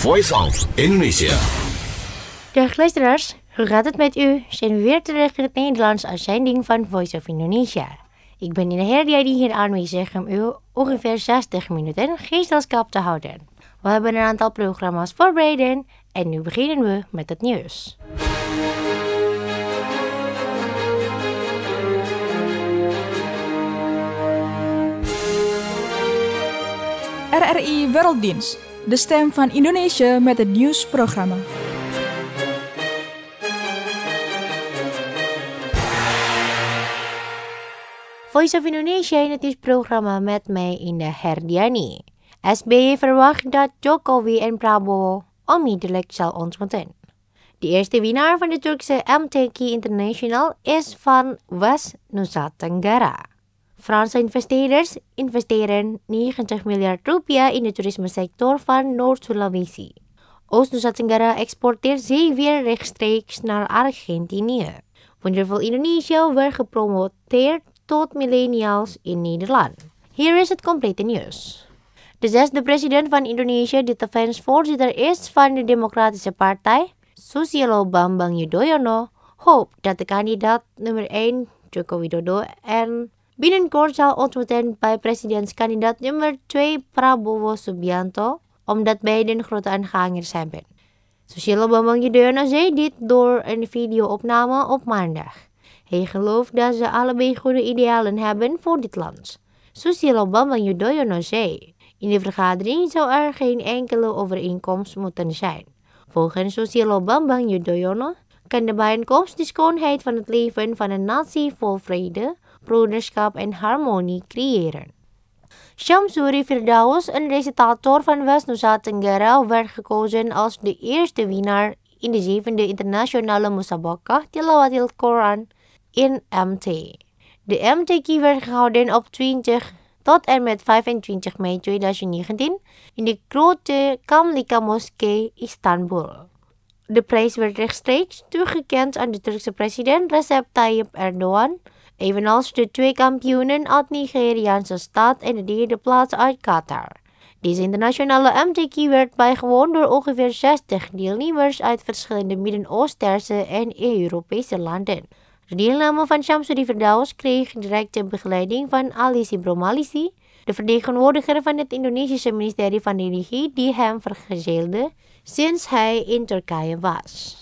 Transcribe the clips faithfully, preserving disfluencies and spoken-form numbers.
Voice of Indonesia. Dag luisteraars, hoe gaat het met u? Zijn we weer terug in het Nederlands uitzending van Voice of Indonesia. Ik ben in de herdia die hier aanwezig om u ongeveer zestig minuten gezelschap te houden. We hebben een aantal programma's voorbereid en nu beginnen we met het nieuws. R R I Werelddienst, de stem van Indonesië met het nieuwsprogramma. Voice of Indonesia in het nieuwsprogramma met mij in de Herdiani. S B Y verwacht dat Jokowi en Prabowo onmiddellijk zal ontmoeten. De eerste winnaar van de Turkse M T Q International is van West Nusa Tenggara. Franse investeerders investeren negentig miljard rupiah in de toerismesector van Noord-Sulawesi. Oost-Nusa Tenggara exporteert zeewier rechtstreeks naar Argentinië. Wonderful Indonesia werd gepromoteerd tot millennials in Nederland. Hier is het complete nieuws. De zesde president van Indonesië, die tevens voorzitter is van de Democratische Partij, Susilo Bambang Yudhoyono, hoopt dat de kandidaat nummer één, Joko Widodo, en binnenkort zal ontmoeten bij presidentskandidaat nummer twee, Prabowo Subianto, omdat beiden grote aanhangers hebben. Susilo Bambang Yudhoyono zei dit door een videoopname op maandag. Hij gelooft dat ze allebei goede idealen hebben voor dit land. Susilo Bambang Yudhoyono zei: in de vergadering zou er geen enkele overeenkomst moeten zijn. Volgens Susilo Bambang Yudhoyono kan de bijeenkomst de schoonheid van het leven van een natie vol vrede, broederschap en harmonie creëren. Shamsuri Firdaus, een recitator van West Nusa Tenggara, werd gekozen als de eerste winnaar in de zevende internationale Musabaqah Tilawatil Quran in M T. De M T Q werd gehouden op twintig tot en met vijfentwintig mei tweeduizend negentien in de grote Kamlika Moskee Istanbul. De prijs werd rechtstreeks toegekend aan de Turkse president Recep Tayyip Erdogan, evenals de twee kampioenen uit Nigeriaanse staat en de derde plaats uit Qatar. Deze internationale M T Q werd bijgewoond door ongeveer zestig deelnemers uit verschillende Midden-Oosterse en Europese landen. De deelname van Shamsuri Firdaus kreeg directe begeleiding van Ali Sibromalisi, de vertegenwoordiger van het Indonesische ministerie van Religie, die hem vergezelde sinds hij in Turkije was.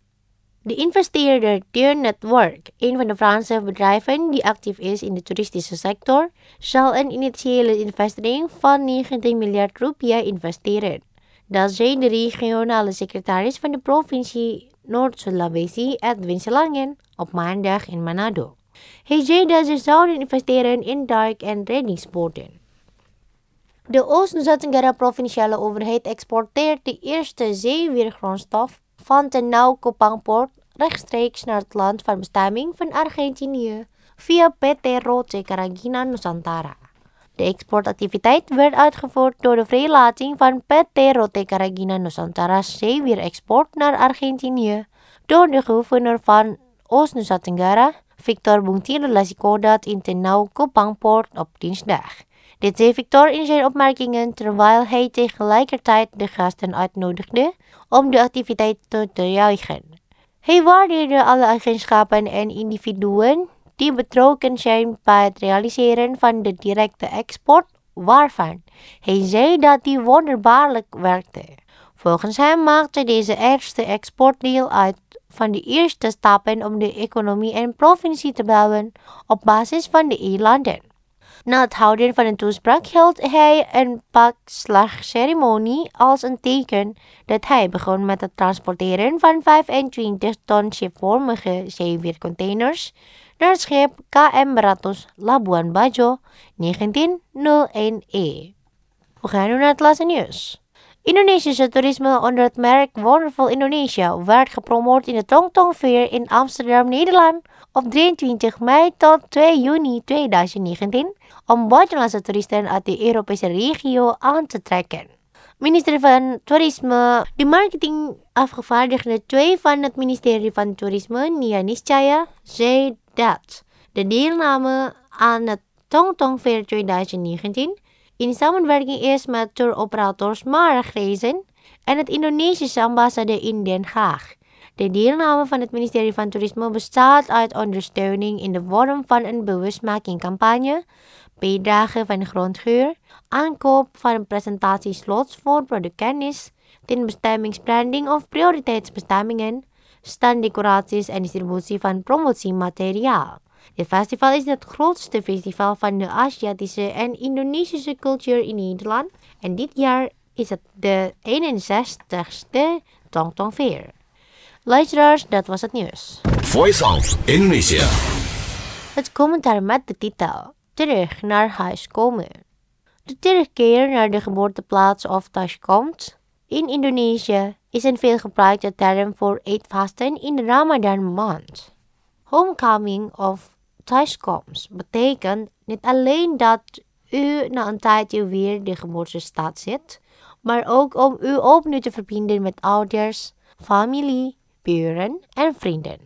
De investeerder Deer Network, een van de Franse bedrijven die actief is in de toeristische sector, zal een initiële investering van negentien miljard rupiah investeren. Dat zei de regionale secretaris van de provincie Noord-Sulawesi, Edwin Selangen, op maandag in Manado. Hij zei dat ze zouden investeren in duik- en reddingsboten. De Oost-Nusa Tenggara provinciale overheid exporteert de eerste zeewiergrondstof van Tenau Kupang Port rechtstreeks naar het land van bestemming van Argentinië via P T Rote Caragina Nusantara. De exportactiviteit werd uitgevoerd door de vrijlating van P T Rote Caragina Nusantara's zeewierexport naar Argentinië door de gouverneur van Oost-Nusa Tenggara, Victor Bungtilo Lasikodat, in Tenau Kupang Port op dinsdag. Dit zei Victor in zijn opmerkingen terwijl hij tegelijkertijd de gasten uitnodigde om de activiteit te juichen. Hij waardeerde alle agentschappen en individuen die betrokken zijn bij het realiseren van de directe export, waarvan hij zei dat die wonderbaarlijk werkte. Volgens hem maakte deze eerste export deel uit van de eerste stappen om de economie en provincie te bouwen op basis van de eilanden. Na het houden van een toespraak hield hij een pakslagceremonie als een teken dat hij begon met het transporteren van vijfentwintig ton schipvormige zeewiercontainers naar het schip K M Beratus Labuan Bajo negentien nul één E. We gaan nu naar het laatste nieuws. Indonesische toerisme onder het merk Wonderful Indonesia werd gepromoot in de Tongtong Fair in Amsterdam, Nederland op drieëntwintig mei tot twee juni tweeduizend negentien om buitenlandse toeristen uit de Europese regio aan te trekken. Minister van Toerisme, de marketingafgevaardigde twee van het ministerie van Toerisme, Nia Niscaya, zei dat de deelname aan het Tongtong Fair tweeduizend negentien in samenwerking is met touroperators Mara Reizen en het Indonesische ambassade in Den Haag. De deelname van het ministerie van Toerisme bestaat uit ondersteuning in de vorm van een bewustmakingcampagne, bijdrage van grondgeur, aankoop van presentatieslots voor productkennis, tinbestemmingsbranding of prioriteitsbestemmingen, standdecoraties en distributie van promotiemateriaal. Dit festival is het grootste festival van de Aziatische en Indonesische cultuur in Nederland en dit jaar is het de eenenzestigste Tongtongfair. Luisteraars, dat was het nieuws. Voice of Indonesia. Het commentaar met de titel Terug naar huis komen. De terugkeer naar de geboorteplaats of thuiskomst in Indonesië is een veelgebruikte term voor eetvasten in de Ramadan maand. Homecoming of thuiskomst betekent niet alleen dat u na een tijdje weer de geboortestad zit, maar ook om u opnieuw te verbinden met ouders, familie, buren en vrienden.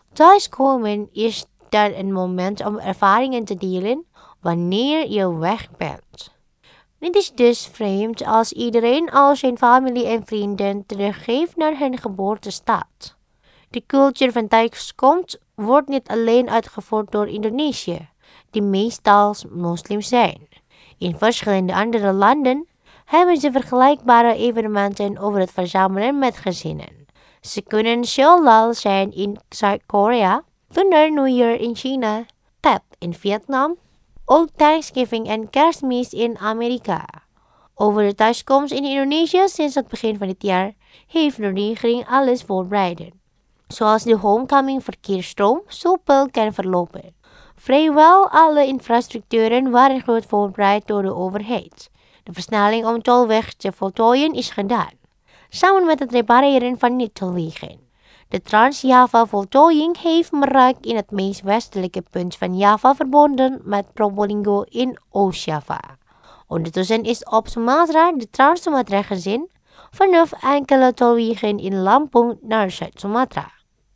Thuiskomen is dan een moment om ervaringen te delen wanneer je weg bent. Het is dus vreemd als iedereen al zijn familie en vrienden teruggeeft naar hun geboortestad. De cultuur van thuiskomst wordt niet alleen uitgevoerd door Indonesië, die meestal moslims zijn. In verschillende andere landen hebben ze vergelijkbare evenementen over het verzamelen met gezinnen. Ze kunnen Sholal zijn in Zuid-Korea, Lunar New Year in China, Tet in Vietnam, ook Thanksgiving en Kerstmis in Amerika. Over de thuiskomst in Indonesië sinds het begin van dit jaar heeft de regering alles voorbereid, zoals de homecoming verkeersstroom soepel kan verlopen. Vrijwel alle infrastructuren waren goed voorbereid door de overheid. De versnelling om tolweg te voltooien is gedaan, samen met het repareren van niet-tolwegen. De Trans-Java-voltooiing heeft Merak in het meest westelijke punt van Java verbonden met Probolinggo in Oost-Java. Ondertussen is op Sumatra de Trans-Sumatra gezien vanaf enkele tolwegen in Lampung naar Zuid-Sumatra.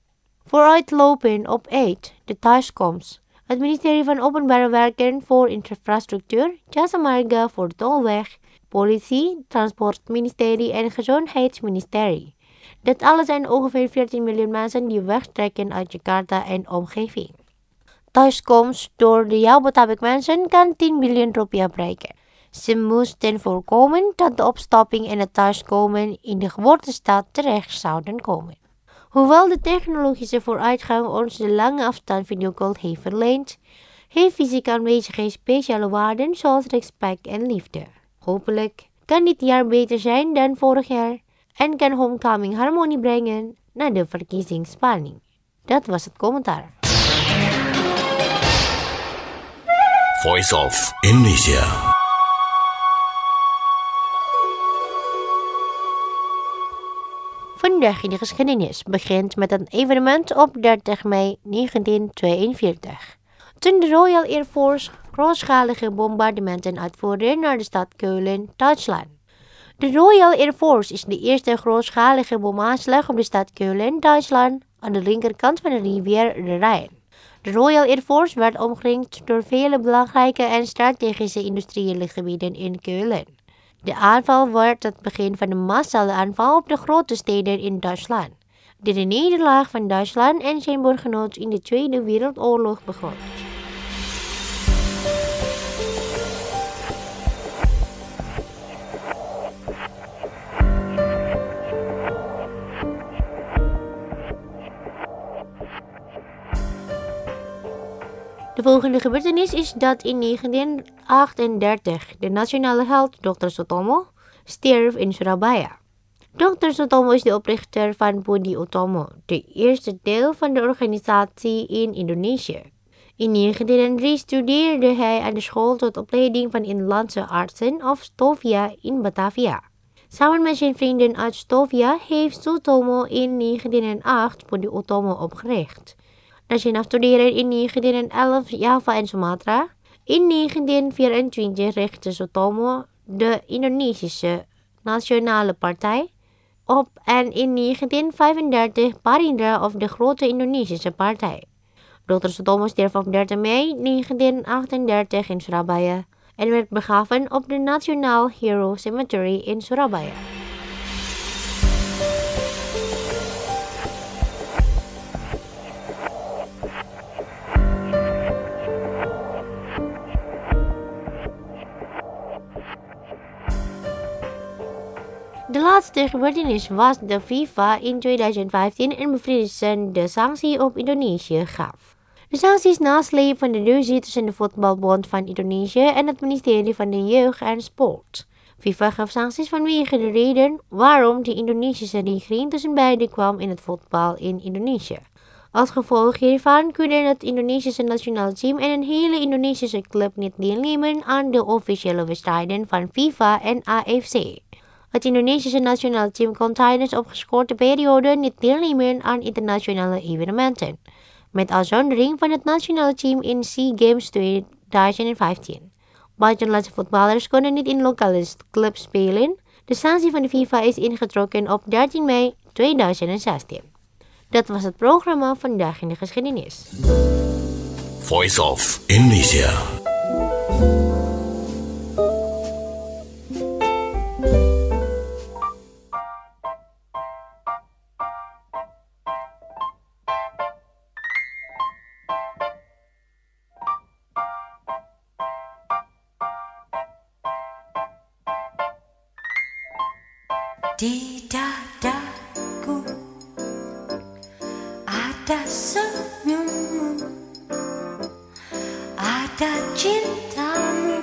Vooruitlopen op één, de thuiskomst. Het ministerie van Openbare Werken voor Infrastructuur, Jasa Marga voor de Tolweg, Politie, Transportministerie en Gezondheidsministerie. Dit alles zijn ongeveer veertien miljoen mensen die wegtrekken uit Jakarta en omgeving. Thuiskomst door de Jabotabek mensen kan tien biljoen rupiah bereiken. Ze moesten voorkomen dat de opstopping en het thuiskomen in de geboortestad terecht zouden komen. Hoewel de technologische vooruitgang ons de lange afstand videocall heeft verleend, heeft fysieke aanwezigheid speciale waarden zoals respect en liefde. Hopelijk kan dit jaar beter zijn dan vorig jaar en kan homecoming harmonie brengen na de verkiezingsspanning. Dat was het commentaar. Voice of Indonesia. Vandaag in de geschiedenis begint met een evenement op dertig mei negentien tweeënveertig. Toen de Royal Air Force grootschalige bombardementen uitvoerde naar de stad Keulen, Duitsland. De Royal Air Force is de eerste grootschalige bomaanslag op de stad Keulen, Duitsland, aan de linkerkant van de rivier de Rijn. De Royal Air Force werd omringd door vele belangrijke en strategische industriële gebieden in Keulen. De aanval werd het begin van de massale aanval op de grote steden in Duitsland, die de nederlaag van Duitsland en zijn bondgenoot in de Tweede Wereldoorlog begon. De volgende gebeurtenis is dat in negentien achtendertig de nationale held dokter Sutomo stierf in Surabaya. dokter Sutomo is de oprichter van Budi Utomo, de eerste deel van de organisatie in Indonesië. In negentien drie studeerde hij aan de school tot opleiding van inlandse artsen of Stovia in Batavia. Samen met zijn vrienden uit Stovia heeft Sutomo in negentien acht Budi Utomo opgericht. Na zijn afstuderen in negentien elf Java en Sumatra. In negentien vierentwintig richtte Sutomo de Indonesische Nationale Partij op en in negentien vijfendertig Parindra of de Grote Indonesische Partij. dokter Sutomo stierf op dertig mei negentien achtendertig in Surabaya en werd begraven op de National Hero Cemetery in Surabaya. De laatste gebeurtenis was dat FIFA in twintig vijftien een bevriezende sanctie op Indonesië gaf. De sanctie is nasleep van de ruzie tussen de Voetbalbond van Indonesië en het ministerie van de Jeugd en Sport. FIFA gaf sancties vanwege de reden waarom de Indonesische regering tussen beiden kwam in het voetbal in Indonesië. Als gevolg hiervan kunnen het Indonesische nationale team en een hele Indonesische club niet deelnemen aan de officiële wedstrijden van FIFA en A F C. Het Indonesische nationale team kon tijdens opgeschorte periode niet deelnemen aan internationale evenementen, met uitzondering van het nationale team in SEA Games twintig vijftien. Buitenlandse voetballers konden niet in lokale clubs spelen. De sanctie van de FIFA is ingetrokken op dertien mei tweeduizend zestien. Dat was het programma Vandaag in de Geschiedenis. Voice of Indonesia. Di dadaku ada senyummu, ada cintamu,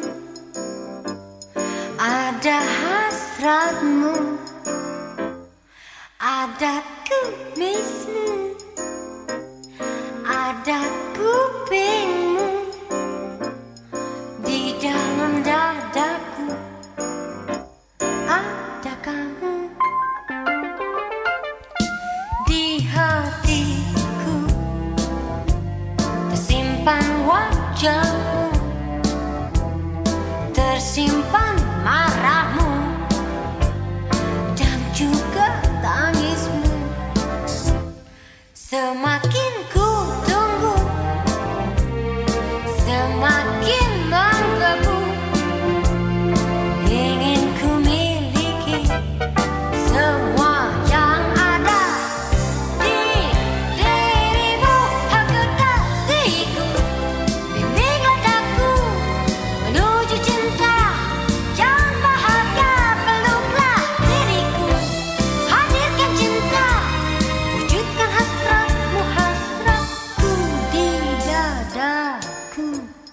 ada hasratmu, ada kumismu, ada kupingmu di dalam dadaku. Ada kamu di hatiku, tersimpan wajahmu, tersimpan marahmu dan juga tangismu. Semakin ku tunggu, semakin menggebu, ingin ku miliki semua yang ada di dirimu. Aku kasihku, bimbinglah daku menuju cinta yang bahagia. Peluklah diriku, hadirkan cinta, wujudkan hasratmu, hasratku di dadaku.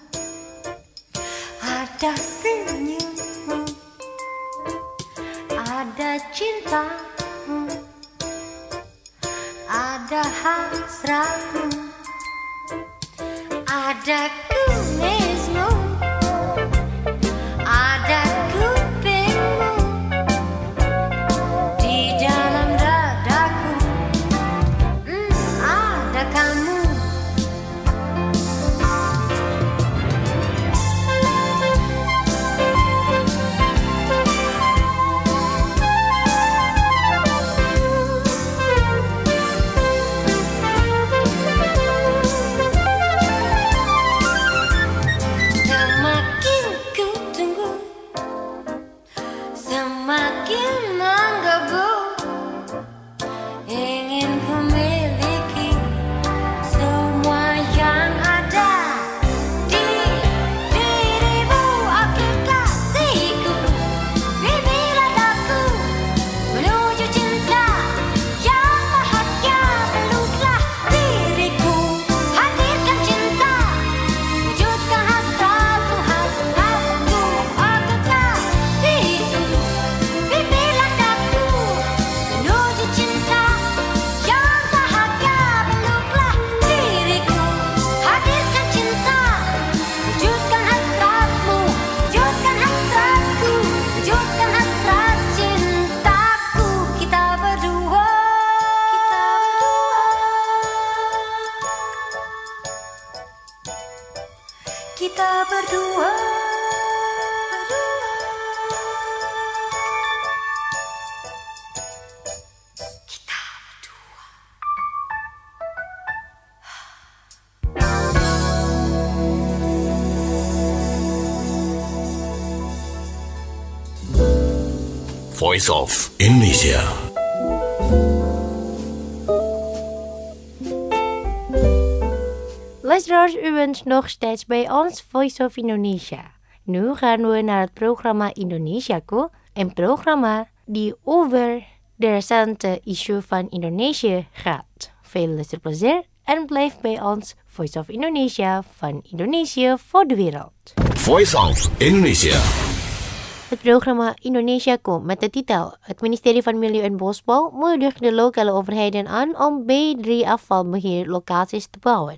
Ada senyummu, ada cintamu, ada hasratmu, ada kumismu, ada kupingmu di dalam dadaku. Hmm, ada kamu. Semakin ku tunggu, semakin menggebu, ingin ku miliki semua yang ada di dirimu. Aku kasihku, bimbinglah daku menuju cinta yang bahagia. Peluklah diriku, hadirkan cinta, wujudkan hasratmu, hasratku. Aku kasihku, bimbinglah daku menuju cinta yang bahagia. Peluklah diriku, hadirkan cinta, wujudkan hasratmu, wujudkan hasratku, wujudkan hasrat cintaku. Kita berdua, kita berdua, kita berdua. Voice of Indonesia. Luisteraars, u bent nog steeds bij ons Voice of Indonesia. Nu gaan we naar het programma Indonesiaku, een programma die over de recente issue van Indonesië gaat. Veel luisterplezier en blijf bij ons Voice of Indonesia van Indonesië voor de wereld. Voice of Indonesia. Het programma Indonesia komt met de titel: Het ministerie van Milieu en Bosbouw moedigt de lokale overheden aan om B drie afvalbeheerlocaties te bouwen.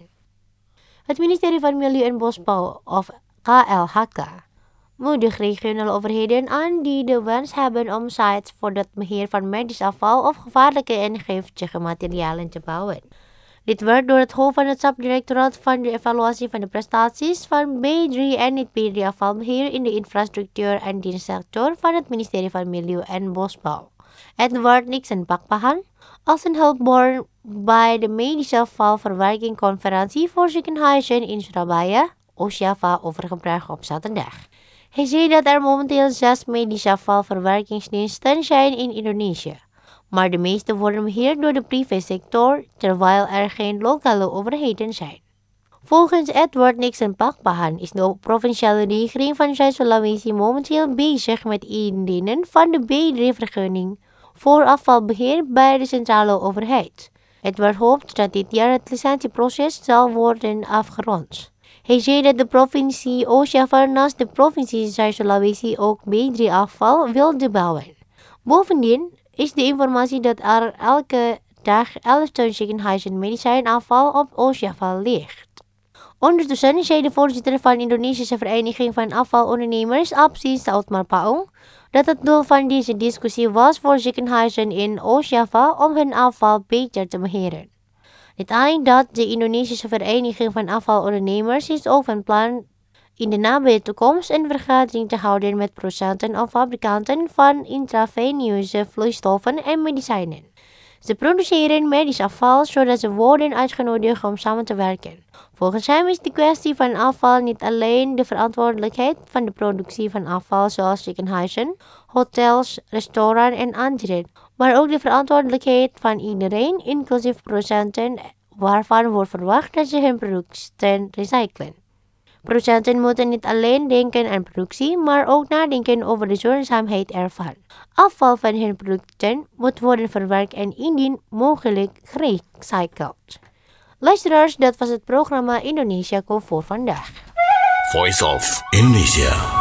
Het ministerie van Milieu en Bosbouw, of K L H K, moedigt regionale overheden aan die de wens hebben om sites voor het beheer van medisch afval of gevaarlijke en giftige materialen te bouwen. Dit werd door het hoofd van het subdirectoraat van de evaluatie van de prestaties van B drie en het B drie afvalbeheer in de infrastructuur en dienstsector van het ministerie van Milieu en Bosbouw, Edward Nixon Pakpahan, als een hulpbron bij de medische afvalverwerking conferentie voor ziekenhuizen in Surabaya, Oost-Java, overgebracht op zaterdag. Hij zei dat er momenteel zes medische afvalverwerkingsdiensten zijn in Indonesië, maar de meeste worden beheerd door de privésector, terwijl er geen lokale overheden zijn. Volgens Edward Nixon Pakpahan is de provinciale regering van Zuid-Sulawesi momenteel bezig met indienen van de B drie-vergunning voor afvalbeheer bij de centrale overheid. Edward hoopt dat dit jaar het licentieproces zal worden afgerond. Hij zei dat de provincie Oost-Java naast de provincie Zuid-Sulawesi ook B drie afval wilde bouwen. Bovendien is de informatie dat er elke dag elf ton ziekenhuizen medicijnafval op Oost-Java ligt. Ondertussen zei de voorzitter van de Indonesische Vereniging van Afvalondernemers, Absi Sautmar Paung, dat het doel van deze discussie was voor ziekenhuizen in Oost-Java om hun afval beter te beheren. Niet alleen dat, de Indonesische Vereniging van Afvalondernemers is ook van plan in de nabije toekomst een vergadering te houden met producenten of fabrikanten van intraveneuze vloeistoffen en medicijnen. Ze produceren medisch afval zodat ze worden uitgenodigd om samen te werken. Volgens hem is de kwestie van afval niet alleen de verantwoordelijkheid van de productie van afval zoals ziekenhuizen, hotels, restaurants en anderen, maar ook de verantwoordelijkheid van iedereen, inclusief producenten, waarvan wordt verwacht dat ze hun producten recyclen. Producenten moeten niet alleen denken aan productie, maar ook nadenken over de duurzaamheid ervan. Afval van hun producten moet worden verwerkt en indien mogelijk gerecycled. Luisteraars, dat was het programma Indonesia Kom voor vandaag. Voice of Indonesia.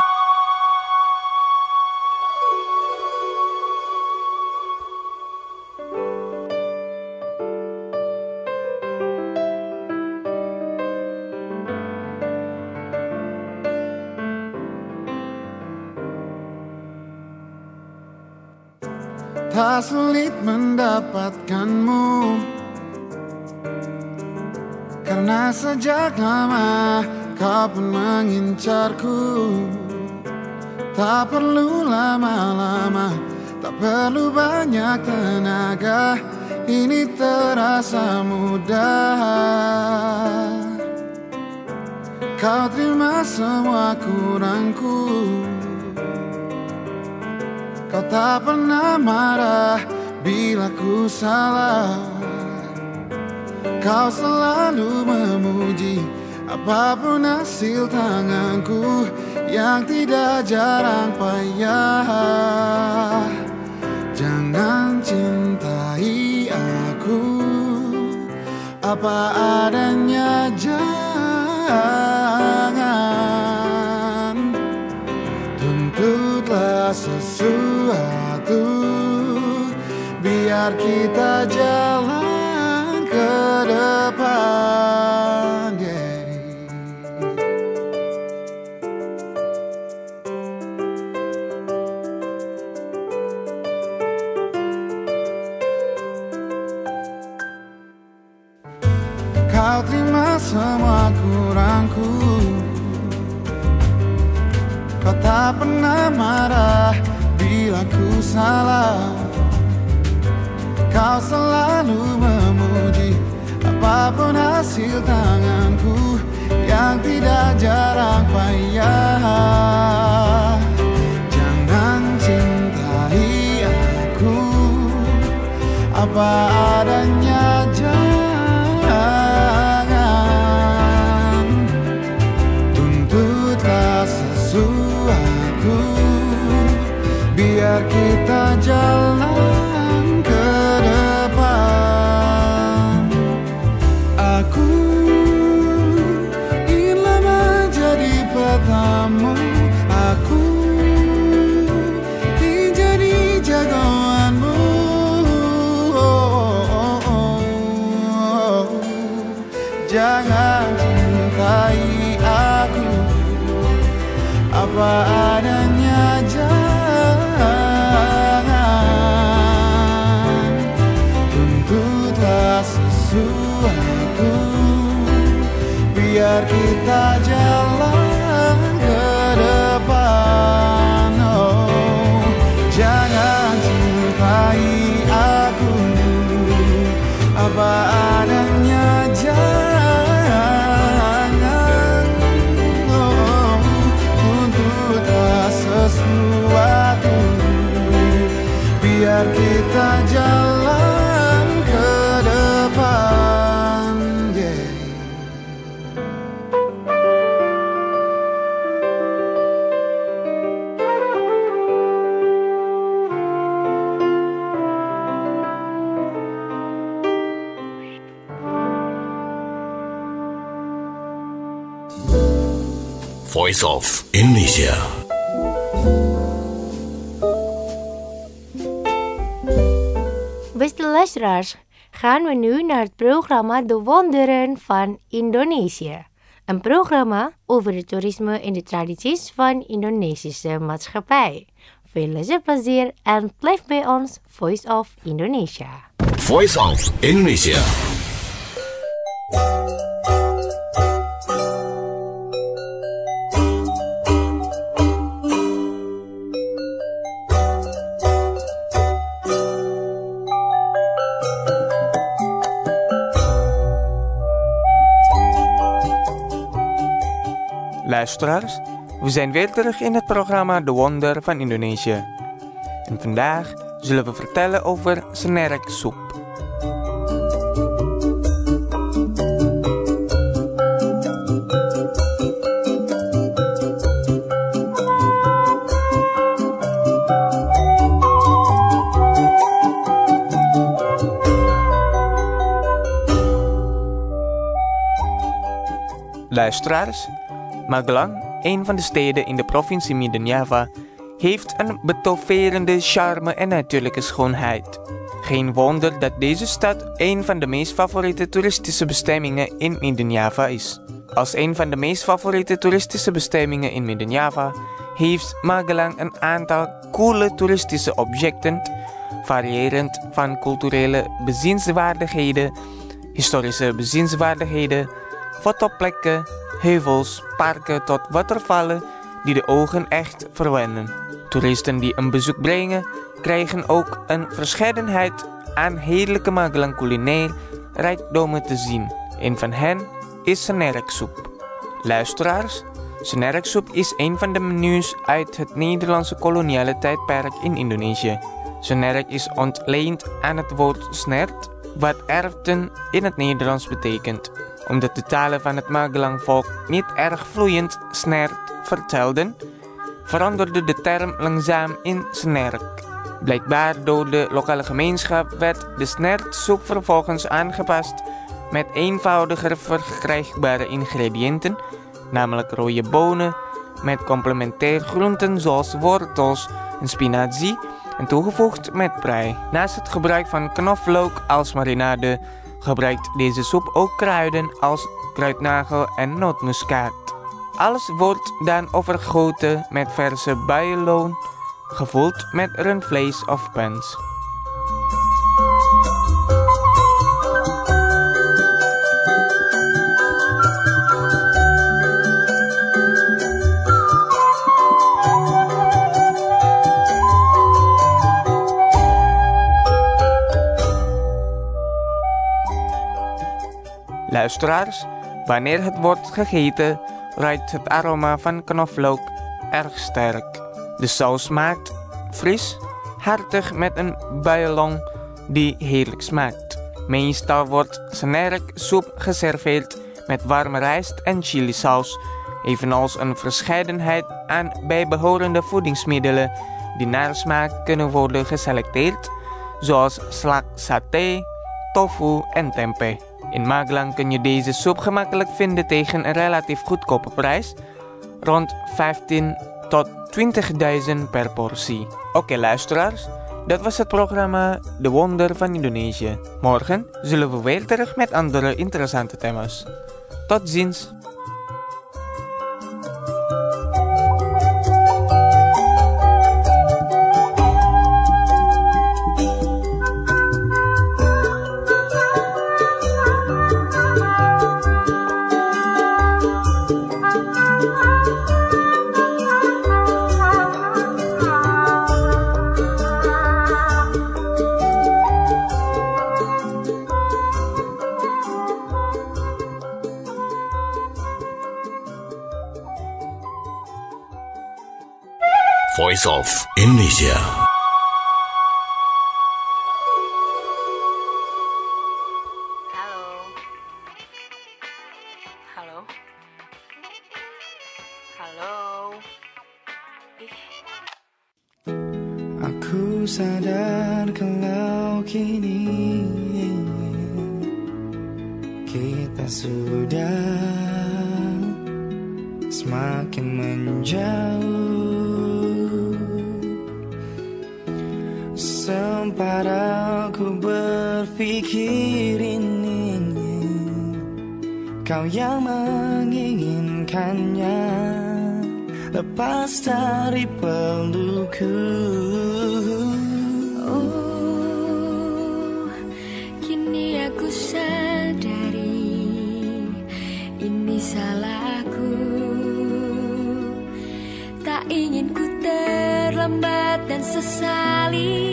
Tak sulit mendapatkanmu, karena sejak lama kau pun mengincarku. Tak perlu lama-lama, tak perlu banyak tenaga, ini terasa mudah. Kau terima semua kurangku, kau tak pernah marah bila ku salah. Kau selalu memuji apapun hasil tanganku yang tidak jarang payah. Jangan cintai aku apa adanya, jangan tuntutlah sesuatu, biar kita jalan ke depan, yeah. Kau terima semua kurangku, kau tak pernah marah bila ku salah. Kau selalu memuji apapun hasil tanganku yang tidak jarang payah. Jangan cintai aku apa adanya, jangan tuntutlah sesuatu, biar biar kita jalan ke depan. Aku ingin lama jadi petamu, aku ingin jadi jagoanmu. Oh, oh, oh, oh. Jangan cintai aku apa adanya, jangan tuntutlah sesuatu, biar kita jalan ke depan. Oh, jangan cintai aku apa adanya, jangan oh, tuntutlah sesuatu, biar kita jalan ke depan. Yeah. Voice of Indonesia. Beste luisteraars, gaan we nu naar het programma De Wonderen van Indonesië. Een programma over het toerisme en de tradities van Indonesische maatschappij. Veel luisterplezier en blijf bij ons Voice of Indonesia. Voice of Indonesia. Luisteraars, we zijn weer terug in het programma De Wonder van Indonesië. En vandaag zullen we vertellen over senerek soep. Luisteraars, Magelang, een van de steden in de provincie Midden-Java, heeft een betoverende charme en natuurlijke schoonheid. Geen wonder dat deze stad een van de meest favoriete toeristische bestemmingen in Midden-Java is. Als een van de meest favoriete toeristische bestemmingen in Midden-Java heeft Magelang een aantal coole toeristische objecten, variërend van culturele bezienswaardigheden, historische bezienswaardigheden, fotoplekken, heuvels, parken tot watervallen die de ogen echt verwennen. Toeristen die een bezoek brengen, krijgen ook een verscheidenheid aan heerlijke Magelang culinair rijkdommen te zien. Een van hen is senereksoep. Luisteraars, senereksoep is een van de menus uit het Nederlandse koloniale tijdperk in Indonesië. Senerek is ontleend aan het woord snert, wat erften in het Nederlands betekent. Omdat de talen van het Magelang-volk niet erg vloeiend snert vertelden, veranderde de term langzaam in senerek. Blijkbaar door de lokale gemeenschap werd de snertsoep vervolgens aangepast met eenvoudiger verkrijgbare ingrediënten, namelijk rode bonen met complementair groenten zoals wortels en spinazie en toegevoegd met prei. Naast het gebruik van knoflook als marinade gebruikt deze soep ook kruiden als kruidnagel en nootmuskaat. Alles wordt dan overgoten met verse buienloon, gevuld met rundvlees of pens. Luisteraars, wanneer het wordt gegeten, ruikt het aroma van knoflook erg sterk. De saus smaakt fris, hartig met een buienlong die heerlijk smaakt. Meestal wordt senerek soep geserveerd met warme rijst en chilisaus, evenals een verscheidenheid aan bijbehorende voedingsmiddelen die naar smaak kunnen worden geselecteerd, zoals slak saté, tofu en tempeh. In Magelang kun je deze soep gemakkelijk vinden tegen een relatief goedkope prijs, rond vijftien tot twintigduizend per portie. Oké okay, luisteraars, dat was het programma De Wonder van Indonesië. Morgen zullen we weer terug met andere interessante thema's. Tot ziens! Voice of Indonesia. Halo. Halo. Halo. Ih. Aku sadar kalau kini kita sudah semakin menjauh. Sempat aku berpikir ini kau yang menginginkannya, lepas dari pelukku. Oh, kini aku sadari ini salahku. Tak ingin ku terlambat dan sesali.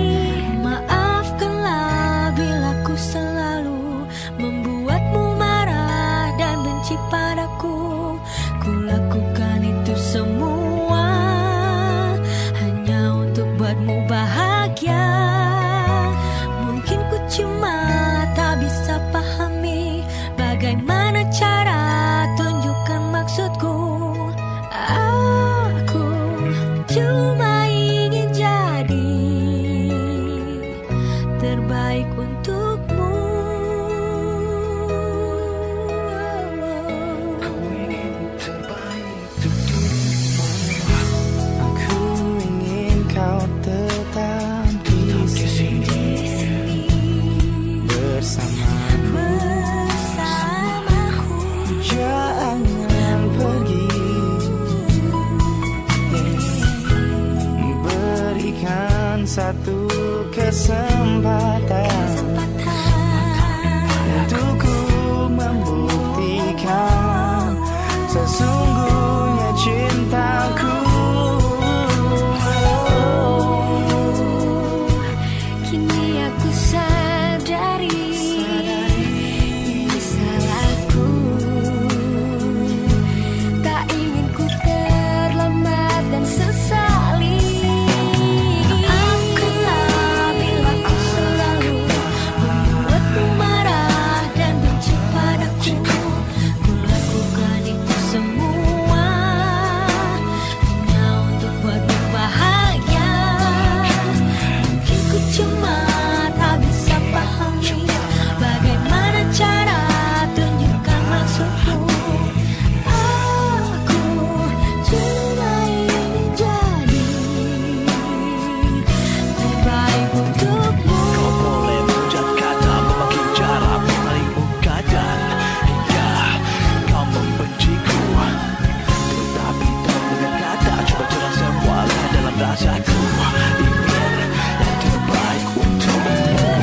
Maafkanlah bila ku selalu membuatmu marah dan benci padaku. Ku lakukan itu semua hanya untuk buatmu bahagia. Mungkin ku cuma tak bisa pahami bagaimana cara tunjukkan maksudku. Aku cuma ingin jadi terbaik untukmu. Aku ingin terbaik untuk dirimu. Aku ingin kau tetap di sini bersamaku. Bersamaku. Jangan pergi. Berikan satu kesempatan untuk ku membuktikan sesungguhnya cintaku. Kini aku sadari ini salahku. Tak ingin ku terlambat dan sesali. Maafkanlah bila ku selalu membuatmu marah dan benci padaku. Ku lakukan itu semua hanya untuk buatmu bahagia. Mungkin ku cuma tak bisa pahami bagaimana cara tunjukkan maksudku. Aku cuma ingin jadi terbaik untukmu. Kau boleh menjat kata, memakai cara mengalihmu kadar hingga kau membenciku. Tetapi tak dengan kata, coba curang semua dalam rasaku. Ingin yang terbaik untukmu.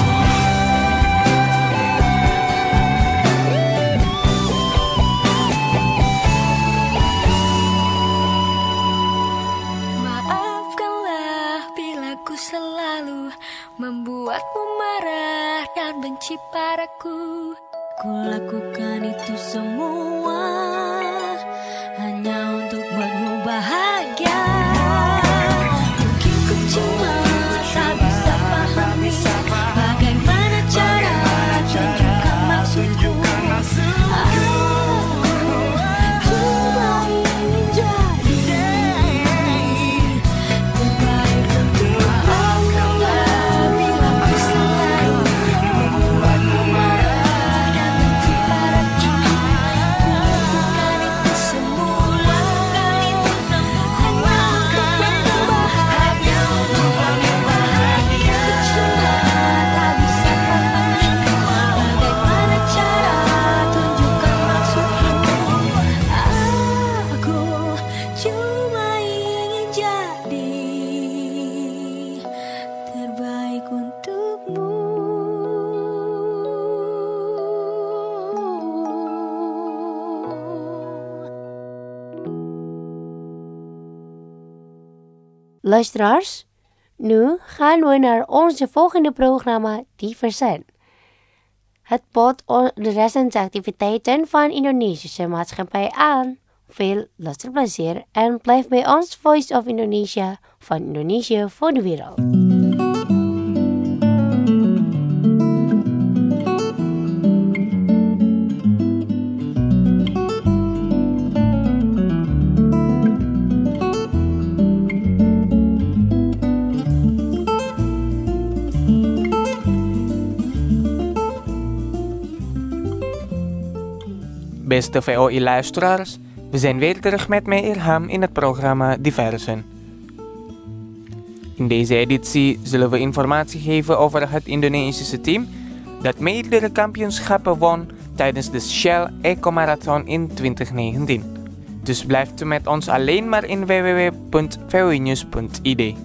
Maafkanlah bila ku selalu membuatmu marah dan benci padaku. Ku lakukan itu semua hanya untuk buatmu bahagia. Mungkin ku cuma tak bisa pahami bagaimana cara tunjukkan maksudku. Aku cuma Luisteraars, nu gaan we naar onze volgende programma Diversen. Het bood de recente activiteiten van Indonesische maatschappij aan. Veel luisterplezier en blijf bij ons Voice of Indonesia van Indonesië voor de wereld. Beste V O I-luisteraars, we zijn weer terug met mij Irham in het programma Diversen. In deze editie zullen we informatie geven over het Indonesische team dat meerdere kampioenschappen won tijdens de Shell Eco Marathon in twintig negentien. Dus blijft u met ons alleen maar in w w w punt v o i news punt i d.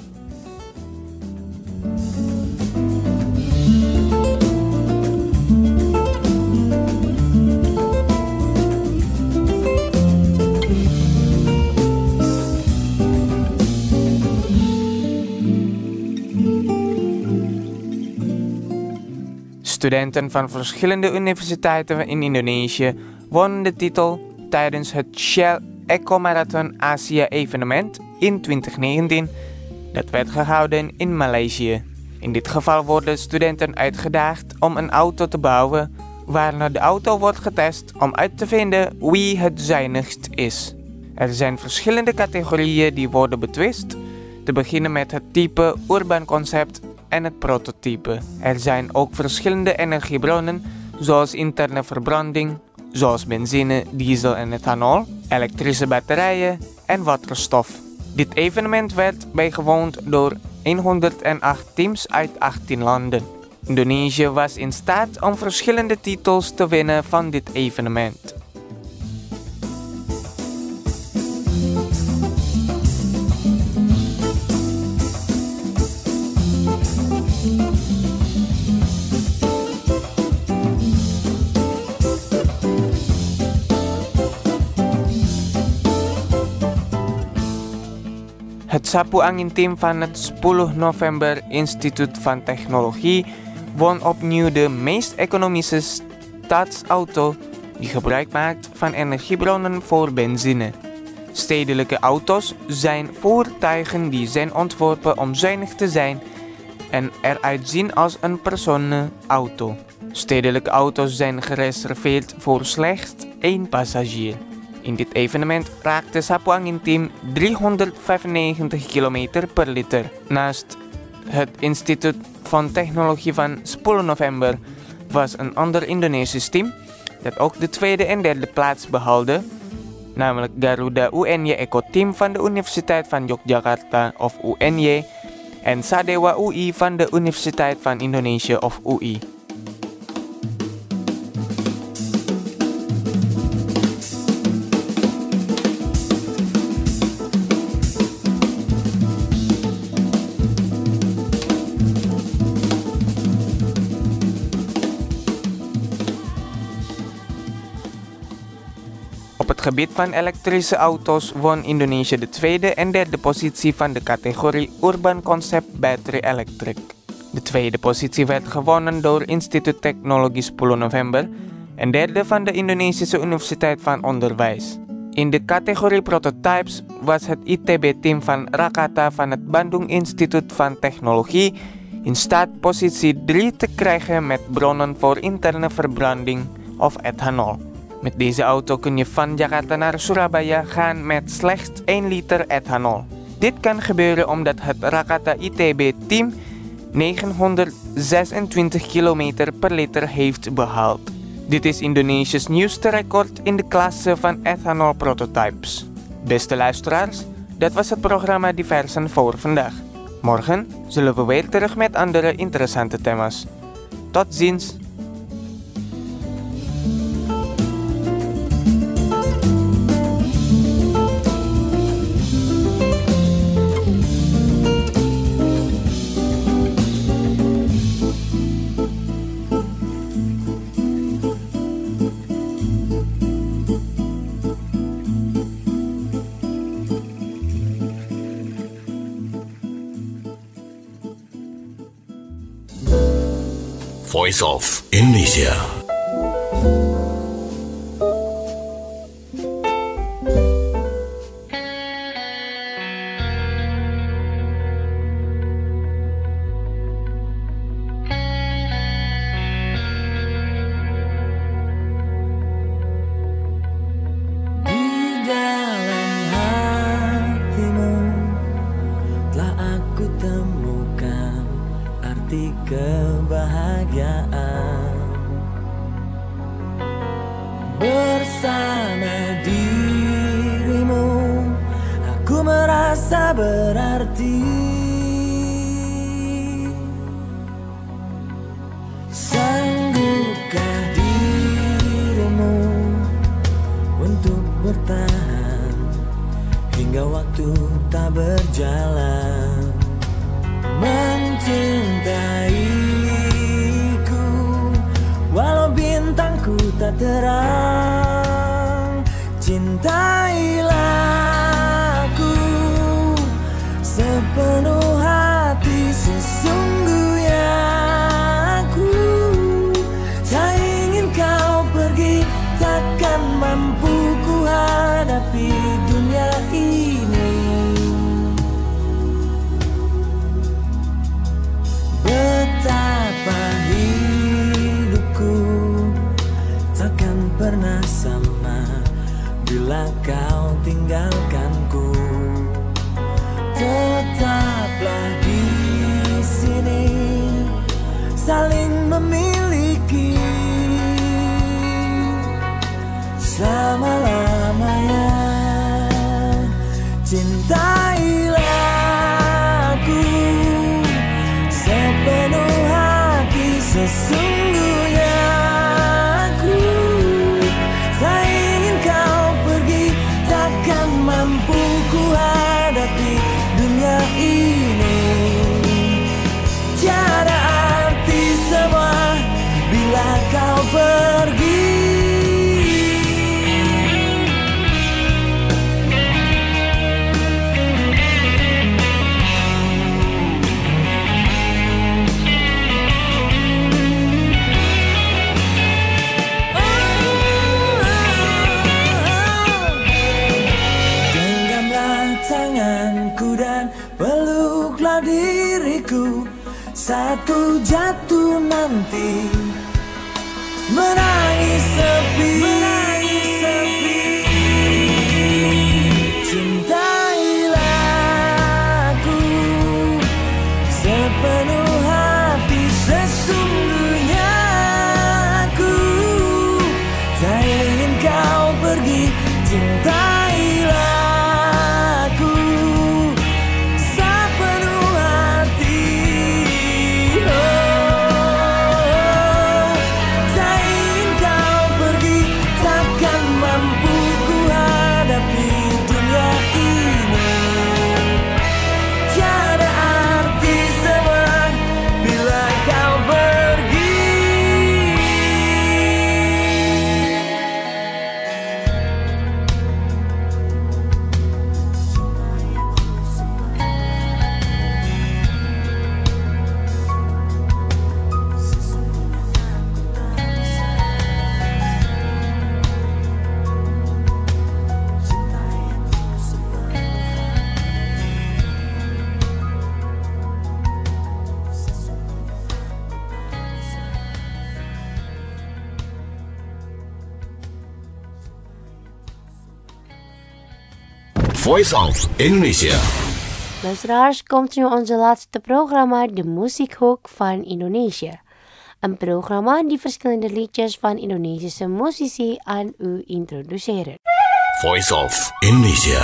Studenten van verschillende universiteiten in Indonesië wonnen de titel tijdens het Shell Eco Marathon Asia evenement in twintig negentien dat werd gehouden in Maleisië. In dit geval worden studenten uitgedaagd om een auto te bouwen, waarna de auto wordt getest om uit te vinden wie het zuinigst is. Er zijn verschillende categorieën die worden betwist, te beginnen met het type urban concept en het prototype. Er zijn ook verschillende energiebronnen, zoals interne verbranding, zoals benzine, diesel en ethanol, elektrische batterijen en waterstof. Dit evenement werd bijgewoond door honderdacht teams uit achttien landen. Indonesië was in staat om verschillende titels te winnen van dit evenement. Het sapu angin team van het sepuluh November Instituut van Technologie won opnieuw de meest economische staatsauto die gebruik maakt van energiebronnen voor benzine. Stedelijke auto's zijn voertuigen die zijn ontworpen om zuinig te zijn en eruit zien als een personenauto. Stedelijke auto's zijn gereserveerd voor slechts één passagier. In dit evenement raakte Sapu Angin Team driehonderdvijfennegentig kilometer per liter. Naast het Instituut van Technologie van sepuluh November was een ander Indonesisch team dat ook de tweede en derde plaats behaalde, namelijk Garuda U N Y Eco Team van de Universiteit van Yogyakarta of U N Y en Sadewa U I van de Universiteit van Indonesië of U I. Op het gebied van elektrische auto's won Indonesië de tweede en derde positie van de categorie Urban Concept Battery Electric. De tweede positie werd gewonnen door Instituut Teknologi sepuluh November en derde van de Indonesische Universiteit van Onderwijs. In de categorie Prototypes was het I T B-team van Rakata van het Bandung Instituut van Technologie in staat positie drie te krijgen met bronnen voor interne verbranding of ethanol. Met deze auto kun je van Jakarta naar Surabaya gaan met slechts één liter ethanol. Dit kan gebeuren omdat het Rakata I T B-team negenhonderdzesentwintig kilometer per liter heeft behaald. Dit is Indonesië's nieuwste record in de klasse van ethanol prototypes. Beste luisteraars, dat was het programma Diversen voor vandaag. Morgen zullen we weer terug met andere interessante thema's. Tot ziens! Voice of Indonesia. Kebahagiaan bersama dirimu, aku merasa berarti. Sanggupkah dirimu untuk bertahan hingga waktu tak berjalan, mencintaiku walau bintangku tak terang. Cintailah aku sepenuh hati, sesungguhnya aku tak ingin kau pergi, takkan mampu ku hadapi dunia ini. Betapa hidupku takkan pernah sama bila kau tinggalkanku. Tetaplah di sini, saling memiliki selama-lamanya. Cintailah aku sepenuh hati, sesungguhnya aku tak ingin kau pergi, takkan mampu ku hadapi dunia ini. Tiada arti semua bila kau pergi. Tanganku dan peluklah diriku, satu jatuh nanti menangis sepi, menangis sepi. Cintailah aku sepenuh hati, sesungguhnya aku tak ingin kau pergi. Cintailah Voice of Indonesia. Luisteraars, komt nu onze laatste programma, de Muziekhoek van Indonesië. Een programma die verschillende liedjes van Indonesische muzici aan u introduceren. Voice of Indonesia.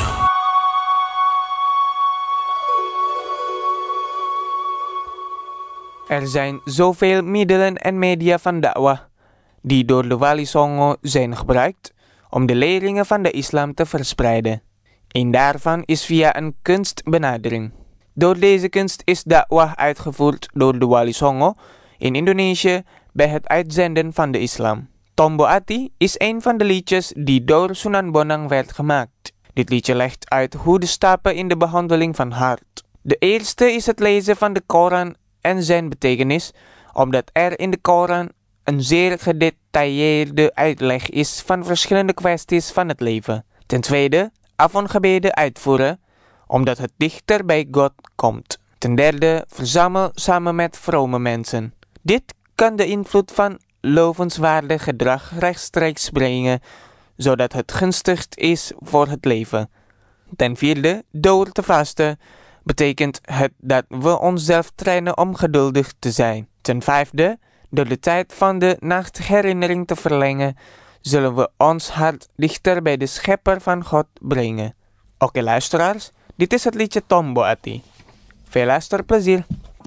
Er zijn zoveel middelen en media van dakwah die door de Wali Songo zijn gebruikt om de leringen van de islam te verspreiden. Een daarvan is via een kunstbenadering. Door deze kunst is dakwah uitgevoerd door de Wali Songo in Indonesië bij het uitzenden van de islam. Tombo Ati is een van de liedjes die door Sunan Bonang werd gemaakt. Dit liedje legt uit hoe de stappen in de behandeling van hart. De eerste is het lezen van de Koran en zijn betekenis omdat er in de Koran een zeer gedetailleerde uitleg is van verschillende kwesties van het leven. Ten tweede, avondgebeden uitvoeren, omdat het dichter bij God komt. Ten derde, verzamel samen met vrome mensen. Dit kan de invloed van lovenswaardig gedrag rechtstreeks brengen, zodat het gunstigst is voor het leven. Ten vierde, door te vasten betekent het dat we onszelf trainen om geduldig te zijn. Ten vijfde, door de tijd van de nachtherinnering te verlengen, zullen we ons hart dichter bij de schepper van God brengen. Oké luisteraars, dit is het liedje Tombo Ati. Veel luisterplezier.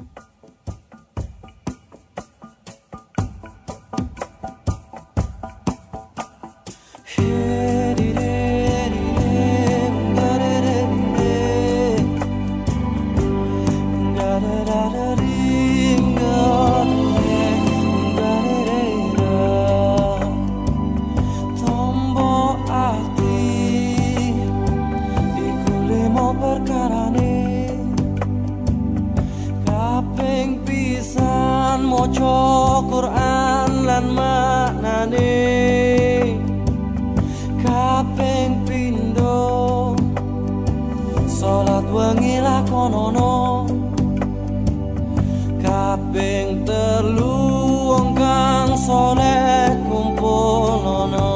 Moco Quran lan maknane kaping pindho salat wengi lakonono kaping telu wong kang saleh kumpulono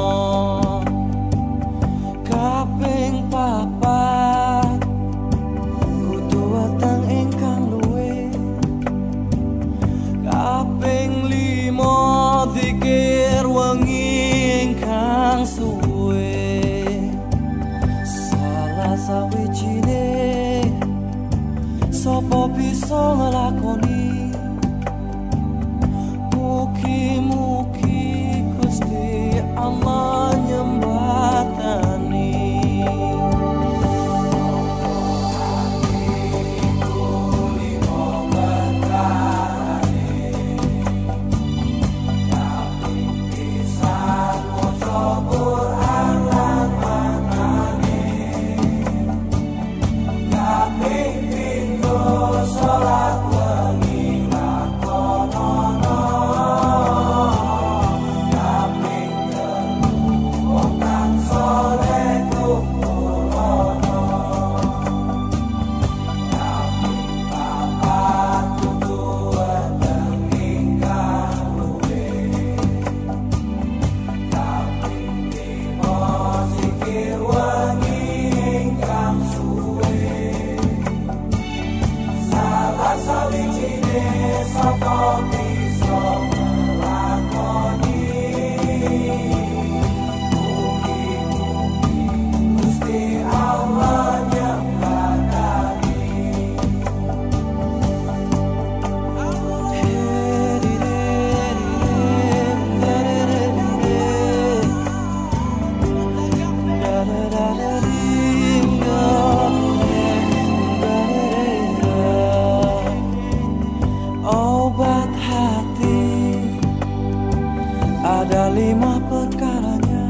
kaping papat kudu weteng ingkang luwih kaping limo zikir wengi ingkang suwe salah sawijine sapa bisa nglakoni mugi-mugi Gusti Allah nyembatani. Ada lima perkaranya.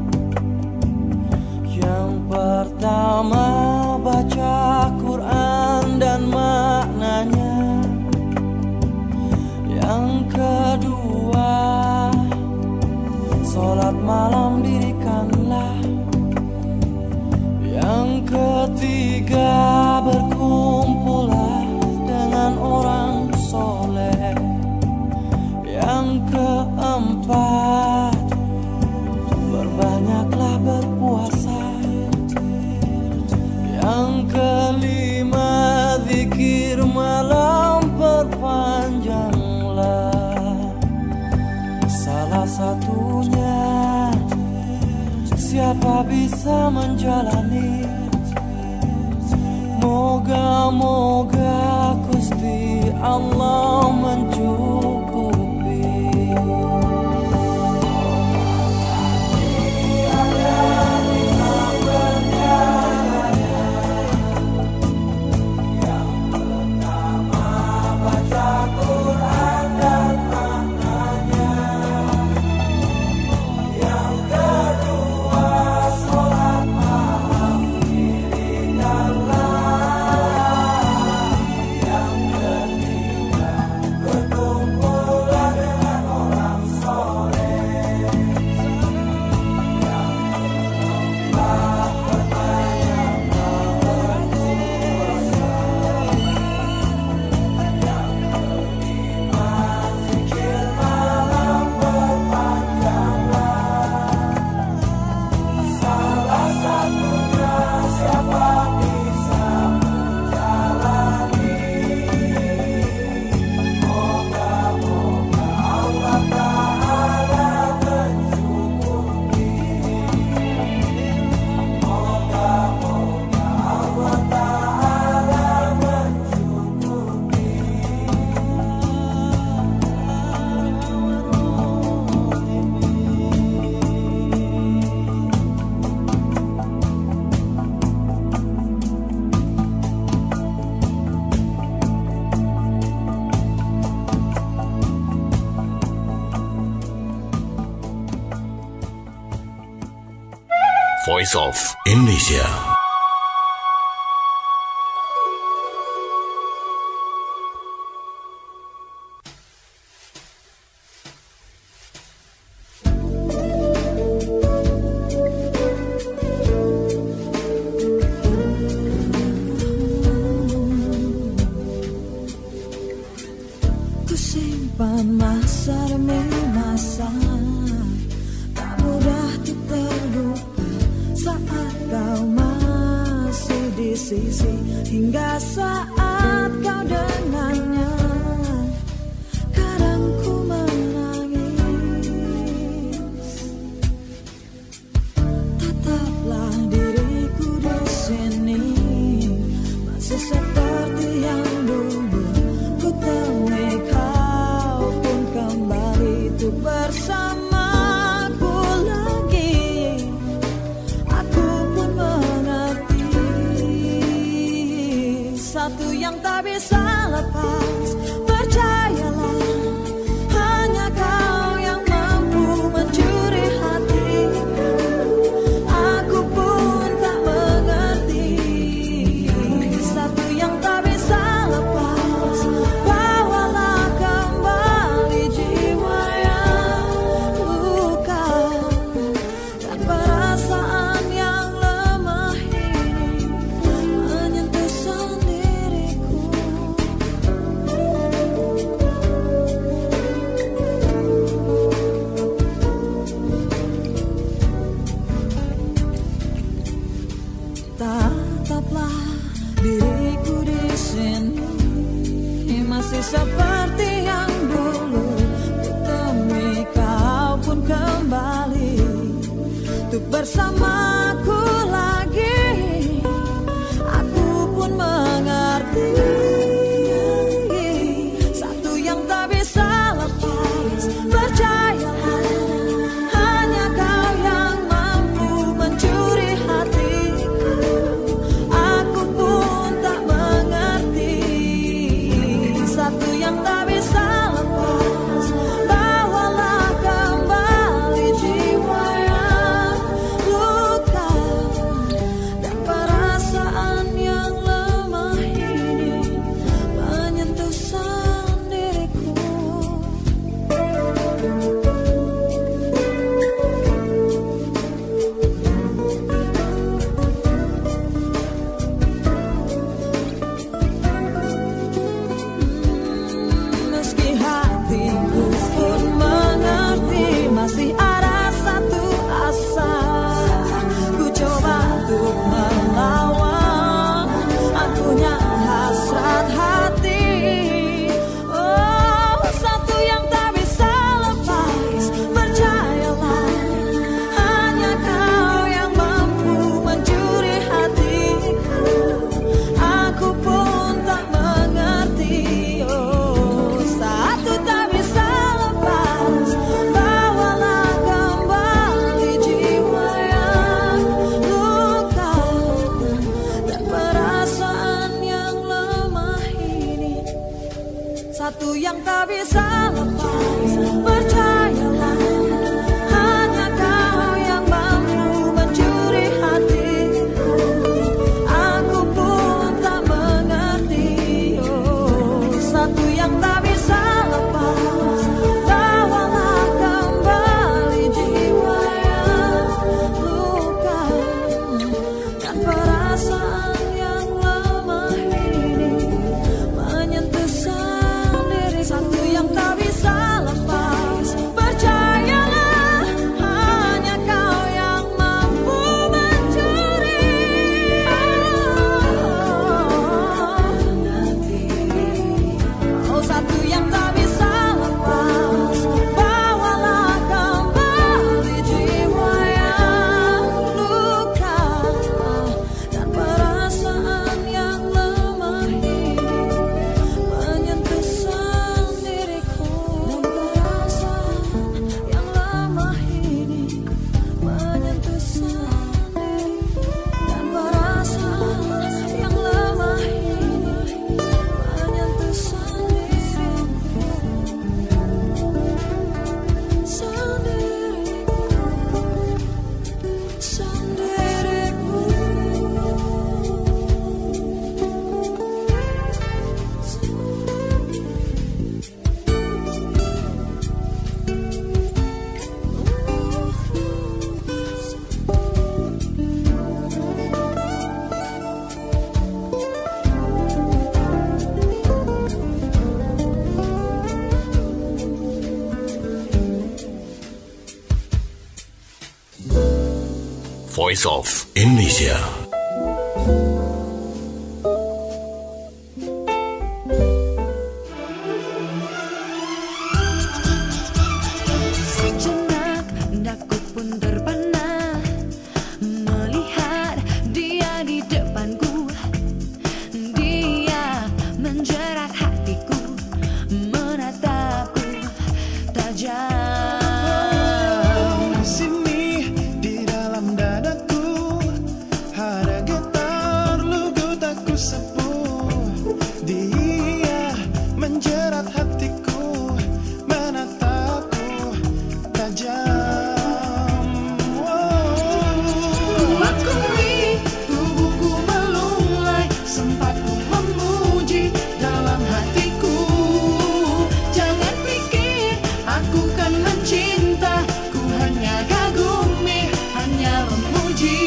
Yang pertama baca Quran dan maknanya. Yang kedua sholat malam dirikanlah. Yang ketiga berkumpullah dengan orang soleh. Yang keempat berbanyaklah berpuasa. Yang kelima zikir malam perpanjanglah. Salah satunya siapa bisa menjalani. Moga-moga Gusti Allah mencukupi. Voice of Indonesia. Kusimpan masa demi masa, tak mudah untuk terlupa saat kau masih di sisi, hingga saat kau dengannya. Kadang ku menangis, tetaplah diriku di sini, masih seperti yang dulu. Ku temui kau pun kembali untuk bersamaku lagi. Aku pun mengerti satu yang tak bisa lepas. Percayalah, hanya kau yang mampu mencuri hatiku. Aku pun tak mengerti satu yang tak bisa lepas. Bawalah kembali jiwa yang luka dan perasaan yang lemah ini menyentuh sendiriku. Tataplah diriku di sini, masih seperti yang dulu. Ku temui kau pun kembali untuk bersamaku lagi. Aku pun mengerti satu yang tak bisa lepas. Percayalah, hanya kau yang mampu mencuri hatiku. Aku pun tak mengerti satu yang tak bisa lepas. Bawalah kembali jiwa yang luka dan perasaan yang lemah ini menyentuh sendiriku. Meski hatiku pun mengerti, masih ada satu asa. Ku coba untuk melawan akunya hasrat hati. Oh, satu yang tak bisa lepas. Percayalah, hanya kau yang mampu mencuri hatiku. Aku pun tak mengerti. Oh, satu tak bisa lepas. Bawalah kembali jiwa yang luka dan perasaan yang lemah ini, satu yang tak bisa lepas. Percayalah, hanya kau yang mampu mencuri hatiku. Aku pun tak mengerti. Oh, satu yang tak bisa lepas. Bawalah kembali jiwa yang luka dan perasaan yang lemah ini menyentuh sendiri. Satu yang tak bisa lepas. Voice of Indonesia. Sejenak daku pun terpana melihat dia di depanku. Dia menjerat hatiku, menatapku tajam. Di sini di dalam dadaku ada getar lugu tak kusepuh. Dia menjerat hatiku, menatapku tajam. Ku akui tubuhku melulai, sempat ku memuji dalam hatiku. Jangan pikir aku kan mencinta, ku hanya kagumi, hanya memuji.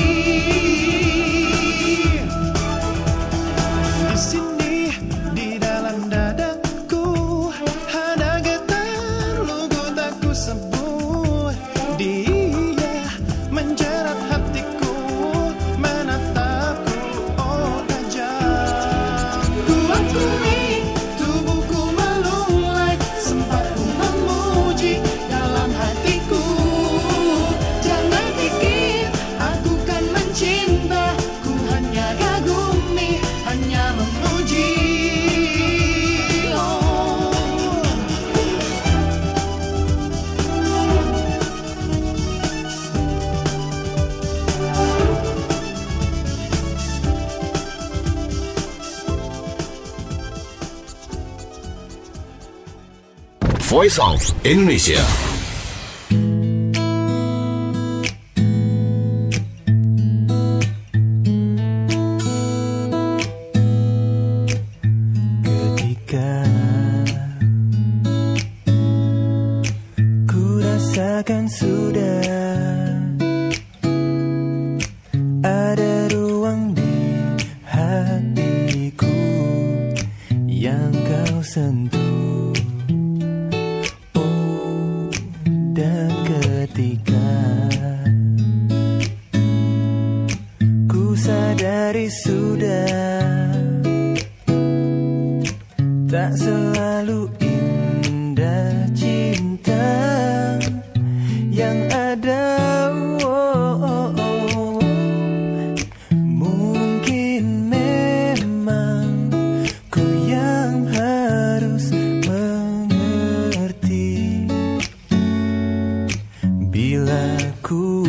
Di sini di dalam dadaku ada getar lugu tak kusebut. Dia menjerat hatiku, menatapku oh tajam. Ku akui tubuhku melulai, sempat ku memuji dalam hatiku. Jangan pikir aku kan mencinta, ku hanya kagumi, hanya memuji. Oh. Voice of Indonesia. Ketika ku rasakan sudah ada ruang di hatiku yang kau sentuh. Oh, dan ketika ku sadari sudah tak selalu indah cinta yang ada. Oh, oh, oh. Mungkin memang ku yang harus mengerti bila ku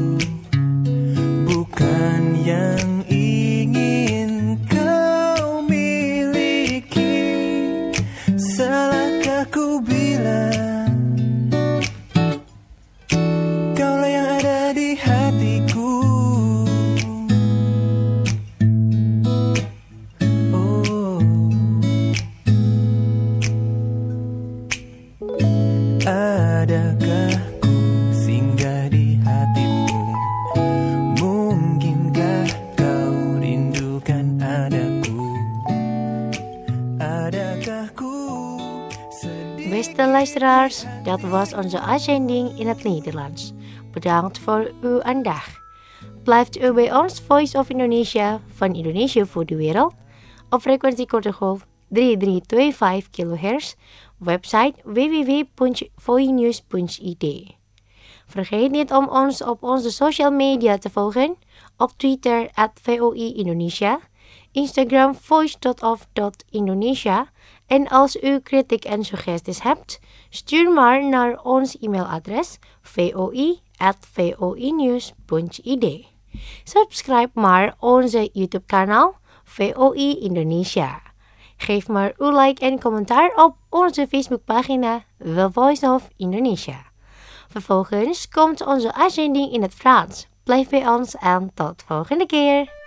bukan yang ingin kau miliki. Salahkah ku bilang kaulah yang ada di hatiku. Oh, adakah ku singgah di hatimu? Mungkinkah kau rindukan adaku? Adakah ku sedih? Beste luisteraars, dat was onze uitzending in het Nederlands. Bedankt voor uw aandacht. Blijft u bij ons Voice of Indonesia van Indonesië voor de wereld op frequentie korte golf drie drie twee vijf kilohertz, website w w w punt voinews punt i d. Vergeet niet om ons op onze social media te volgen, op Twitter at V O I Indonesia, Instagram voice dot of dot indonesia. En als u kritiek en suggesties hebt, stuur maar naar ons e-mailadres voi at voinews punt i d. Subscribe maar onze YouTube kanaal V O I Indonesia. Geef maar uw like en commentaar op onze Facebookpagina The Voice of Indonesia. Vervolgens komt onze uitzending in het Frans. Blijf bij ons en tot volgende keer.